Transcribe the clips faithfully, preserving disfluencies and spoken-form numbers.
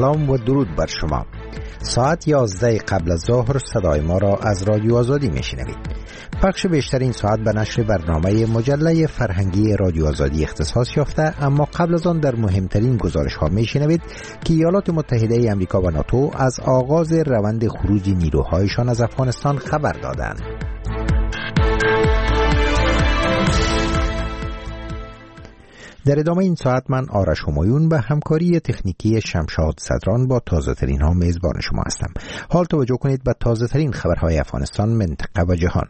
سلام و درود بر شما. ساعت یازده قبل از ظهر صدای ما را از رادیو آزادی میشنوید. بخش بیشتر این ساعت به نشر برنامه مجله فرهنگی رادیو آزادی اختصاص یافته، اما قبل از آن در مهمترین گزارش ها میشنوید که ایالات متحده آمریکا و ناتو از آغاز روند خروج نیروهایشان از افغانستان خبر دادند. در ادامه این ساعت من آرش همایون به همکاری تکنیکی شمشاد صدران با تازه ترین ها میزبان شما هستم. حال توجه کنید به تازه ترین خبرهای افغانستان، منطقه و جهان.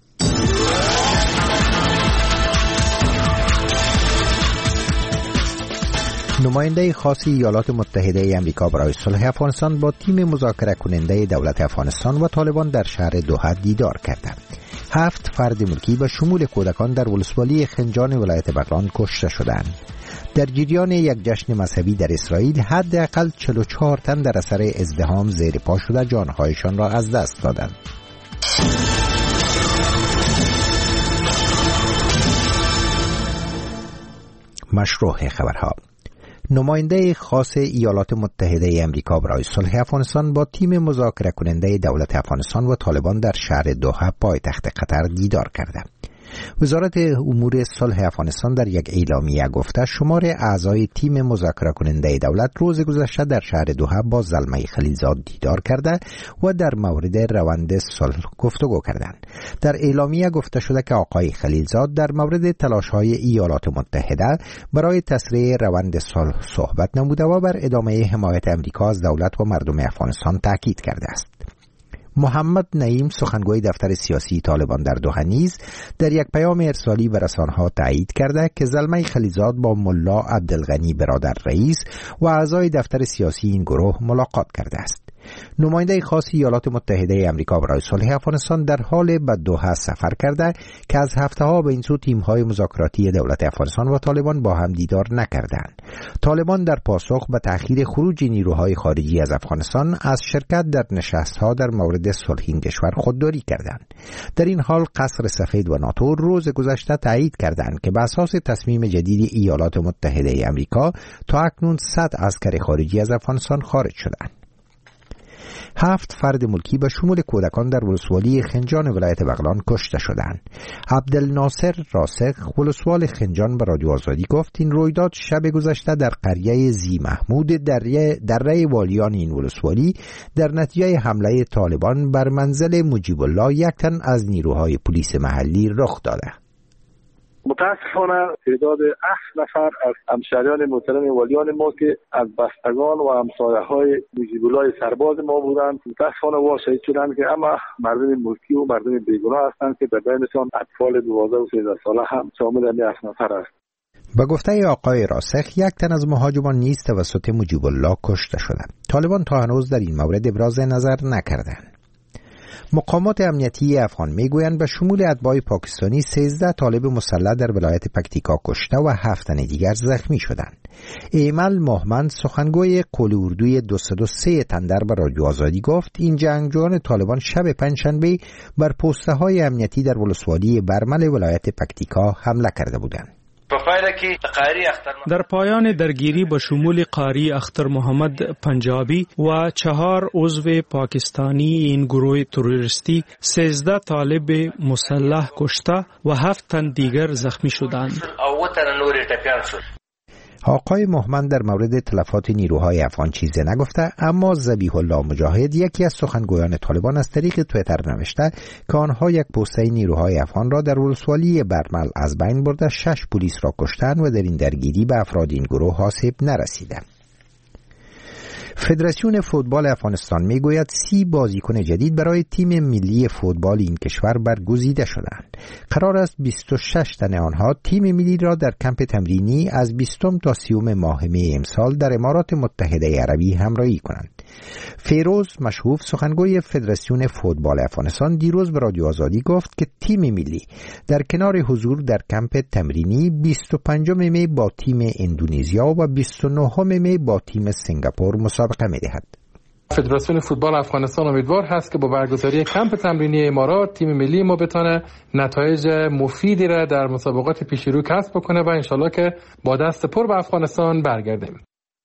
نماینده خاص ایالات متحده آمریکا برای صلح افغانستان با تیم مذاکره کننده دولت افغانستان و طالبان در شهر دوحه دیدار کرده. هفت فرد ملکی به شمول کودکان در ولسوالی خنجان ولایت بغلان کشته شدند. در جریان یک جشن مذهبی در اسرائیل حداقل چهل و چهار تن در اثر ازدحام زیر پا شده جانهایشان را از دست دادند. مشروع خبرها. نماینده خاص ایالات متحده آمریکا برای صلح افغانستان با تیم مذاکره کننده دولت افغانستان و طالبان در شهر دوحه پایتخت قطر دیدار کرده. وزارت امور صلح افغانستان در یک اعلامیه گفته شمار اعضای تیم مذاکره کننده دولت روز گذشته در شهر دوحه با زلمه خلیلزاد دیدار کرده و در مورد روند صلح گفتگو کردند. در اعلامیه گفته شده که آقای خلیلزاد در مورد تلاش‌های ایالات متحده برای تسریع روند صلح صحبت نموده و بر ادامه حمایت آمریکا از دولت و مردم افغانستان تاکید کرده است. محمد نعیم سخنگوی دفتر سیاسی طالبان در دوحه نیز در یک پیام ارسالی به رسانه‌ها تایید کرده که زلمه خلیلزاد با ملا عبدالغنی برادر رئیس و اعضای دفتر سیاسی این گروه ملاقات کرده است. نماینده خاص ایالات متحده آمریکا برای صلح افغانستان در حال به دوحه سفر کرده که از هفته‌ها به این سو تیم‌های مذاکراتی دولت افغانستان و طالبان با هم دیدار نکردند. طالبان در پاسخ به تأخیر خروج نیروهای خارجی از افغانستان از شرکت در نشست‌ها در مورد صلح این کشور خودداری کردند. در این حال قصر سفید و ناتو روز گذشته تایید کردند که بر اساس تصمیم جدید ایالات متحده آمریکا تا اکنون صد عسکر خارجی از افغانستان خارج شدند. هفت فرد ملکی به شمول کودکان در ولسوالی خنجان ولایت بغلان کشته شدند. عبدالناصر راسخ ولسوال خنجان به رادیو آزادی گفت این رویداد شب گذشته در قریه زی محمود دره دره والیان این ولسوالی در نتیجه حمله طالبان بر منزل مجیب الله یک تن از نیروهای پلیس محلی رخ داده. متاسفانه تعداد هفت نفر از همشهریان محترم والیان ما که از بستگان و همسایه‌های مجیب الله سرباز ما بودند متاسفانه وا شهید شدند که اما مردم ملکی و مردم بیگناه هستند که در بینشان اطفال دوازده و سیزده ساله هم شامل این هفت نفر است. به گفته آقای راسخ یک تن از مهاجمان نیز توسط مجیب الله کشته شده. طالبان تا هنوز در این مورد ابراز نظر نکردند. مقامات امنیتی افغان میگویند به شمول اتباع پاکستانی سیزده طالب مسلح در ولایت پکتیکا کشته و هفت تن دیگر زخمی شدند. ایمل محمد سخنگوی قول اردوی دویست و سه تندر به رادیو آزادی گفت این جنگجویان طالبان شب پنجشنبه بر پسته های امنیتی در ولسوالی برمل ولایت پکتیکا حمله کرده بودند. در پایان درگیری با شمول قاری اختر محمد پنجابی و چهار عضو پاکستانی این گروه تروریستی سیزده طالب مسلح کشته و هفت تن دیگر زخمی شدند. آقای محمد در مورد تلفات نیروهای افغان چیزی نگفته، اما ذبیح الله مجاهد یکی از سخنگویان طالبان از طریق توییتر نوشته که آنها یک پسته نیروهای افغان را در ولسوالی برمل از بین برده شش پلیس را کشتند و در این درگیری به افراد این گروه آسیب نرسیدند. فدراسیون فوتبال افغانستان میگوید سی بازیکن جدید برای تیم ملی فوتبال این کشور برگزیده شدند. قرار است بیست و شش تن آنها تیم ملی را در کمپ تمرینی از بیستم تا سیوم ماه می امسال در امارات متحده عربی همراهی کنند. فیروز مشهوف سخنگوی فدراسیون فوتبال افغانستان دیروز به رادیو آزادی گفت که تیم ملی در کنار حضور در کمپ تمرینی بیست و پنجم می با تیم اندونزیا و بیست و نهم می با تیم سنگاپور مسابقه می‌دهد. فدراسیون فوتبال افغانستان امیدوار هست که با برگزاری کمپ تمرینی امارات تیم ملی ما بتونه نتایج مفیدی را در مسابقات پیش رو کسب بکنه و انشالله که با دست پر به افغانستان برگردیم.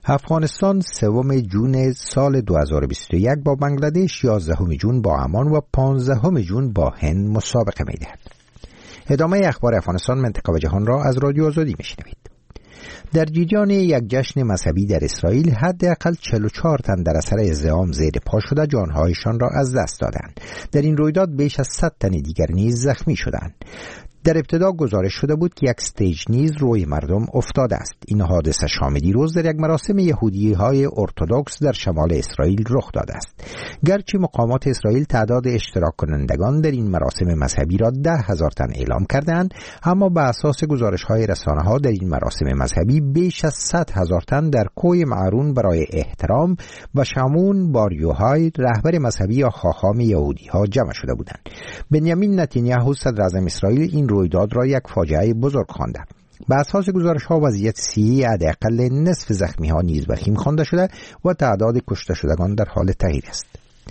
افغانستان سوم جون سال دو هزار و بیست و یک با بنگلادش، یازدهم جون با عمان و پانزدهم جون با هند مسابقه می‌دهد. ادامه اخبار افغانستان، منطقه و جهان را از رادیو آزادی میشنوید. در جریان یک جشن مذهبی در اسرائیل حداقل چهل و چهار تن در اثر ازدحام زیر پا شده جانهایشان را از دست دادند. در این رویداد بیش از صد تن دیگر نیز زخمی شدند. در ابتدا گزارش شده بود که یک استیج نیز روی مردم افتاده است. این حادثه شام دیروز در یک مراسم یهودی های ارتدوکس در شمال اسرائیل رخ داده است. گرچه مقامات اسرائیل تعداد اشتراک کنندگان در این مراسم مذهبی را ده هزار تن اعلام کردند، اما به اساس گزارش های رسانه ها در این مراسم مذهبی بیش از صد هزار تن در کوی معرون برای احترام و شمون بار یوحای رهبر مذهبی یا خاخام یهودی ها جمع شده بودند. بنیامین نتانیاهو صدر اعظم اسرائیل این رویداد را یک فاجعه بزرگ خوانده. به اساس گزارش ها وضعیت صحی حداقل نصف زخمی ها نیز وخیم خوانده شده و تعداد کشته شدگان در حال تغییر است.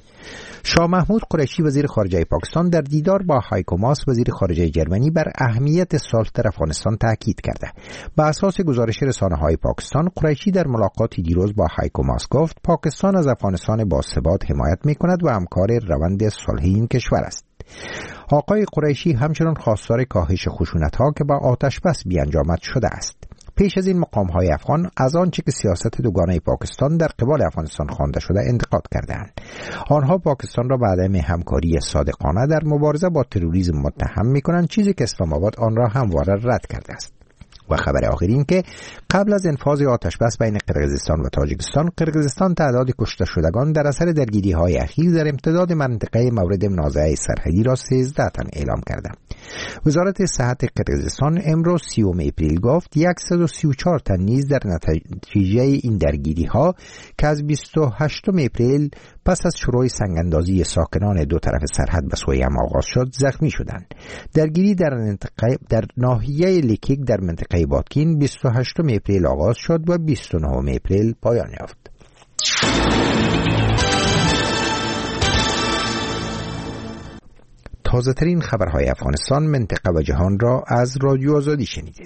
شاه محمود قریشی وزیر خارجه پاکستان در دیدار با هایکو ماس وزیر خارجه جرمنی بر اهمیت صلح در افغانستان تاکید کرده. به اساس گزارش رسانه های پاکستان، قریشی در ملاقاتی دیروز با هایکو ماس گفت پاکستان از افغانستان باثبات حمایت می‌کند و همکار روند صلحی این کشور است. آقای قریشی همچنان خواستار کاهش خشونت‌ها که با آتش بس بیانجامد شده است. پیش از این مقام‌های افغان از آنچه که سیاست دوگانه پاکستان در قبال افغانستان خوانده شده انتقاد کردند. آنها پاکستان را به عدم همکاری صادقانه در مبارزه با تروریسم متهم می‌کنند، چیزی که اسلام آباد آن را همواره رد کرده است. و خبر آخر این که قبل از انفاذ آتش بس بین قرقیزستان و تاجیکستان، قرقیزستان تعداد کشته شدگان در اثر درگیری‌های اخیر در امتداد منطقه مورد منازعه سرحدی را سیزده تن اعلام کرده. وزارت صحت قرقیزستان امروز سیوم اپریل گفت صد و سی و چهار تن نیز در نتیجه این درگیری‌ها که از بیست و هشتم اپریل پس از شروع سنگ‌اندازی ساکنان دو طرف سرحد به سوی هم آغاز شد زخمی شدند. درگیری در منطقه در ناحیه لیکیک در منطقه بادکین بیست و هشتم اپریل آغاز شد و بیست و نهم اپریل پایان یافت. تازه ترین خبرهای افغانستان، منطقه و جهان را از رادیو آزادی شنیدید.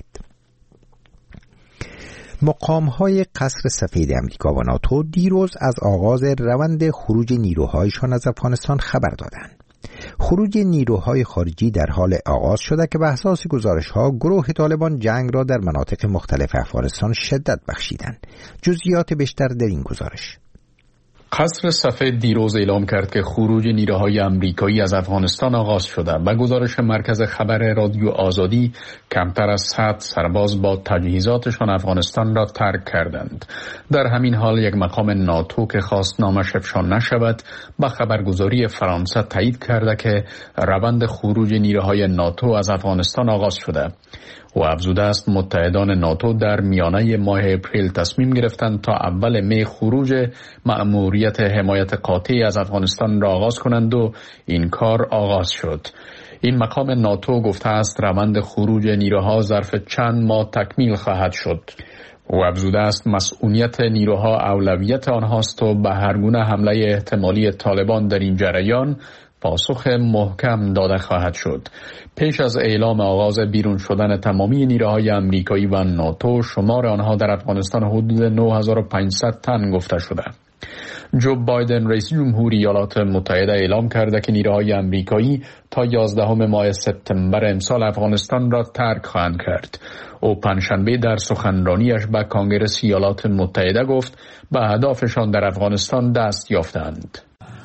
مقام‌های قصر سفید امریکا و ناتو دیروز از آغاز روند خروج نیروهایشان از افغانستان خبر دادند. خروج نیروهای خارجی در حال آغاز شده که به اساس گزارش‌ها گروه طالبان جنگ را در مناطق مختلف افغانستان شدت بخشیدند. جزئیات بیشتر در این گزارش. قصر سفید دیروز اعلام کرد که خروج نیروهای امریکایی از افغانستان آغاز شده. به گزارش مرکز خبر رادیو آزادی، کمتر از صد سرباز با تجهیزاتشان افغانستان را ترک کردند. در همین حال یک مقام ناتو که خواست نامش افشا نشود، به خبرگزاری فرانسه تایید کرده که روند خروج نیروهای ناتو از افغانستان آغاز شده. و افزوده است متحدان ناتو در میانه ماه اپریل تصمیم گرفتند تا اول می خروج مأموریت حمایت قاطعی از افغانستان را آغاز کنند و این کار آغاز شد. این مقام ناتو گفته است روند خروج نیروها ظرف چند ماه تکمیل خواهد شد. و افزوده است مسئولیت نیروها اولویت آنهاست و به هر گونه حمله احتمالی طالبان در این جریان پاسخ محکم داده خواهد شد. پیش از اعلام آغاز بیرون شدن تمامی نیروهای امریکایی و ناتو، شمار آنها در افغانستان حدود نه هزار و پانصد تن گفته شده. جو بایدن رئیس جمهوری ایالات متحده اعلام کرده که نیروهای امریکایی تا یازدهم ماه سپتامبر امسال افغانستان را ترک خواهند کرد. او پنجشنبه در سخنرانیش به کنگره ایالات متحده گفت به اهدافشان در افغانستان دست یافتند.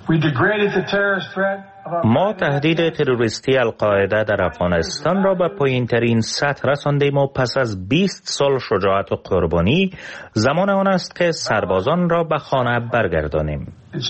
ما تهدید تروریستی القاعده در افغانستان را به پایین‌ترین سطح رساندیم و پس از بیست سال شجاعت و قربانی زمان آن است که سربازان را به خانه برگردانیم.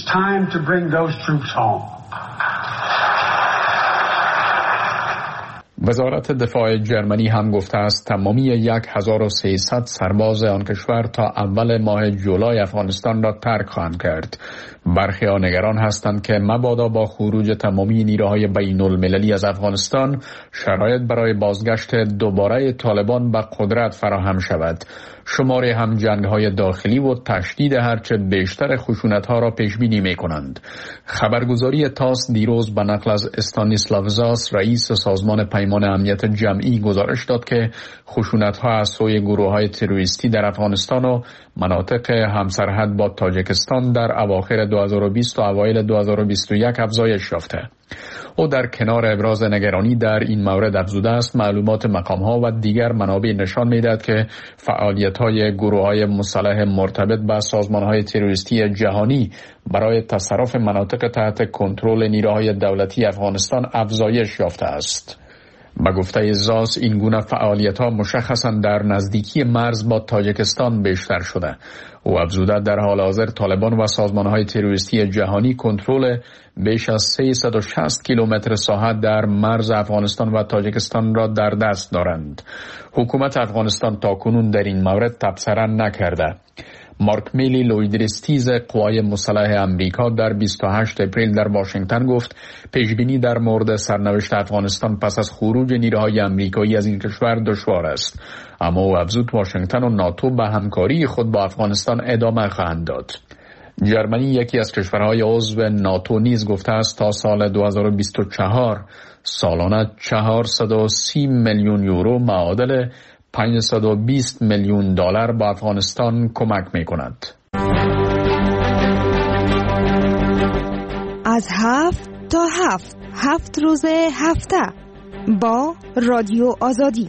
وزارت دفاع جرمنی هم گفته است تمامی یک هزار و سیصد سرباز آن کشور تا اول ماه جولای افغانستان را ترک خواهند کرد. برخی ها نگران هستند که مبادا با خروج تمامی نیروهای بین المللی از افغانستان شرایط برای بازگشت دوباره طالبان به قدرت فراهم شود. شماری هم جنگ‌های داخلی و تشدید هرچه بیشتر خشونت‌ها را پیش بینی می‌کنند. خبرگزاری تاس دیروز به نقل از استانیسلاو زاس رئیس سازمان پیمان امنیت جمعی گزارش داد که خشونت‌ها از سوی گروه‌های تروریستی در افغانستان و مناطق همسرحد با تاجیکستان در اواخر دو هزار و بیست و اوایل دو هزار و بیست و یک افزایش یافته. او در کنار ابراز نگرانی در این مورد افزوده است معلومات مقام‌ها و دیگر منابع نشان می‌دهد که فعالیت‌های گروه‌های مسلح مرتبط با سازمان‌های تروریستی جهانی برای تصرف مناطق تحت کنترل نیروهای دولتی افغانستان افزایش یافته است. به گفته زاس این گونه فعالیت‌ها مشخصاً در نزدیکی مرز با تاجیکستان بیشتر شده. او افزوده در حال حاضر طالبان و سازمان‌های تروریستی جهانی کنترل بیش از سیصد و شصت کیلومتر ساحه در مرز افغانستان و تاجیکستان را در دست دارند. حکومت افغانستان تاکنون در این مورد تبصره نکرده. مارک میلی لویدرستیز قوای مسلح امریکا در بیست و هشتم اپریل در واشنگتن گفت پیشبینی در مورد سرنوشت افغانستان پس از خروج نیروهای امریکایی از این کشور دشوار است، اما او افزود واشنگتن و ناتو به همکاری خود با افغانستان ادامه خواهند داد. جرمنی یکی از کشورهای عضو ناتو نیز گفته است تا سال دو هزار و بیست و چهار سالانه چهارصد و سی میلیون یورو معادل پانصد و بیست میلیون دلار به افغانستان کمک می کند. از هفت تا هفت هفت روز هفته با رادیو آزادی.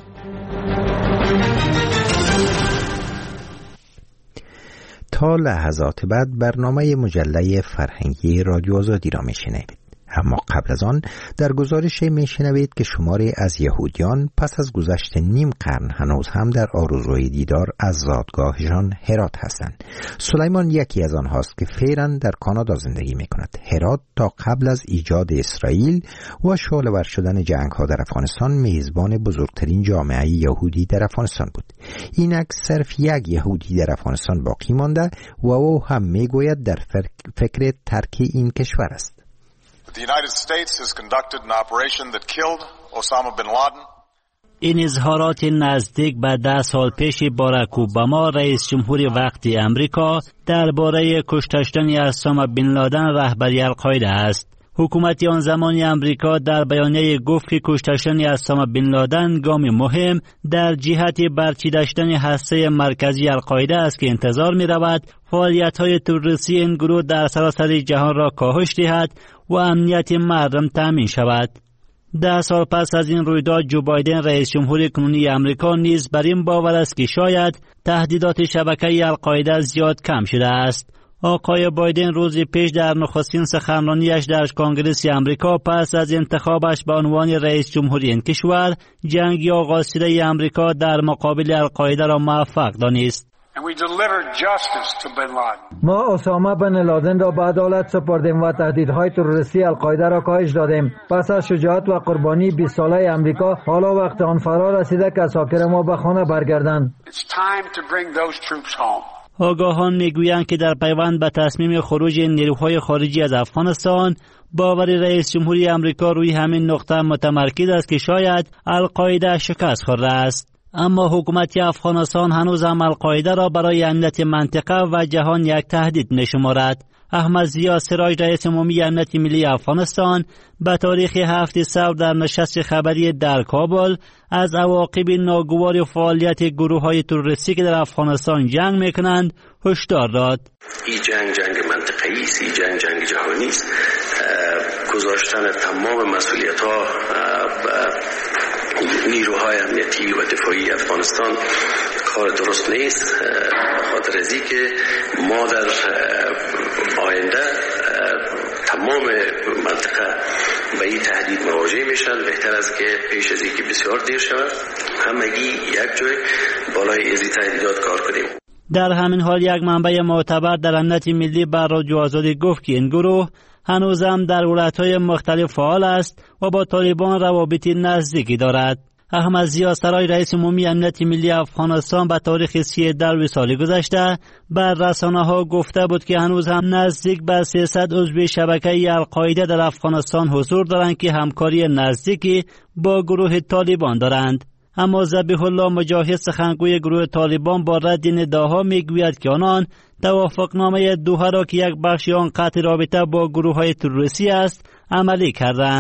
تا لحظات بعد برنامه مجله فرهنگی رادیو آزادی را می شنوید. اما قبل از آن در گزارش می شنوید که شماری از یهودیان پس از گذشت نیم قرن هنوز هم در آرزوی دیدار از زادگاهشان هرات هستند. سلیمان یکی از آنهاست که فعلا در کانادا زندگی می کند. هرات تا قبل از ایجاد اسرائیل و شعله‌ور شدن جنگ ها در افغانستان میزبان بزرگترین جامعه یهودی در افغانستان بود. اینک صرف یک یهودی در افغانستان باقی مانده و او هم می گوید در فکر ترک این کشور است. The United States has conducted an operation that killed Osama bin Laden. این اظهارات نزدیک به ده سال پیش باراک اوباما رئیس جمهور وقتی امریکا درباره کشته شدن اسامه بن لادن رهبری القاعده است. حکومت آن زمانی امریکا در بیانیه گفت که کشته شدن اسامه بن لادن گام مهم در جهت برچیده شدن هسته مرکزی القاعده است که انتظار می رود فعالیت‌های تروریستی این گروه در سراسر جهان را کاهش دهد و امنیت مردم تامین شود. ده سال پس از این رویداد جو بایدن رئیس جمهور کنونی امریکا نیز بر این باور است که شاید تهدیدات شبکه القاعده زیاد کم شده است. آقای بایدن روزی پیش در نخستین سخنرانیش در کنگره امریکا پس از انتخابش به عنوان رئیس جمهوری این کشور جنگ آغاز شده امریکا در مقابل القاعده را موفق دانست. ما اسامه بن لادن را به عدالت سپردیم و تهدیدهای تروریستی القاعده را کاهش دادیم. پس از شجاعت و قربانی بیست ساله امریکا حالا وقت آن فرا رسیده که اساکر ما به خانه برگردند. آگاهان میگویند که در پیوند به تصمیم خروج نیروهای خارجی از افغانستان باور رئیس جمهوری امریکا روی همین نقطه متمرکز است که شاید القاعده شکست خورده است. اما حکومت افغانستان هنوز هم القاعده را برای امنیت منطقه و جهان یک تهدید می‌شمارد. احمد ضیا سراج رئیس عمومی امنیت ملی افغانستان به تاریخ هفت صبر در نشست خبری در کابل از عواقب ناگوار فعالیت گروه‌های تروریستی که در افغانستان جنگ می‌کنند هشدار داد. این جنگ جنگ منطقه‌ای است، این جنگ جنگ جهانی است. گذاشتن تمام مسئولیت‌ها نیروهای امنیتی و دفاعی افغانستان کار درست نیست، به خاطر از اینکه ما در آینده تمام منطقه به این تهدید مواجه میشن. بهتر است که پیش از اینکه بسیار دیر شود همگی یک جای بالای ازی تهدیدات کار کنیم. در همین حال یک منبع معتبر در امنیت ملی بر رادیو آزادی گفت که این گروه هنوزم در ولایت‌های مختلف فعال است و با طالبان روابط نزدیکی دارد. احمد ضیا سراج رئیس عمومی امنیت ملی افغانستان به تاریخ سی در سال گذشته بر رسانه‌ها گفته بود که هنوز هم نزدیک به سیصد عضو شبکه القاعده در افغانستان حضور دارند که همکاری نزدیکی با گروه طالبان دارند. اما ذبیح الله مجاهد سخنگوی گروه طالبان با رد نداها میگوید که آنان توافقنامه دوحه را که یک بخش آن قطع رابطه با گروه های تروریستی است عملی کردند.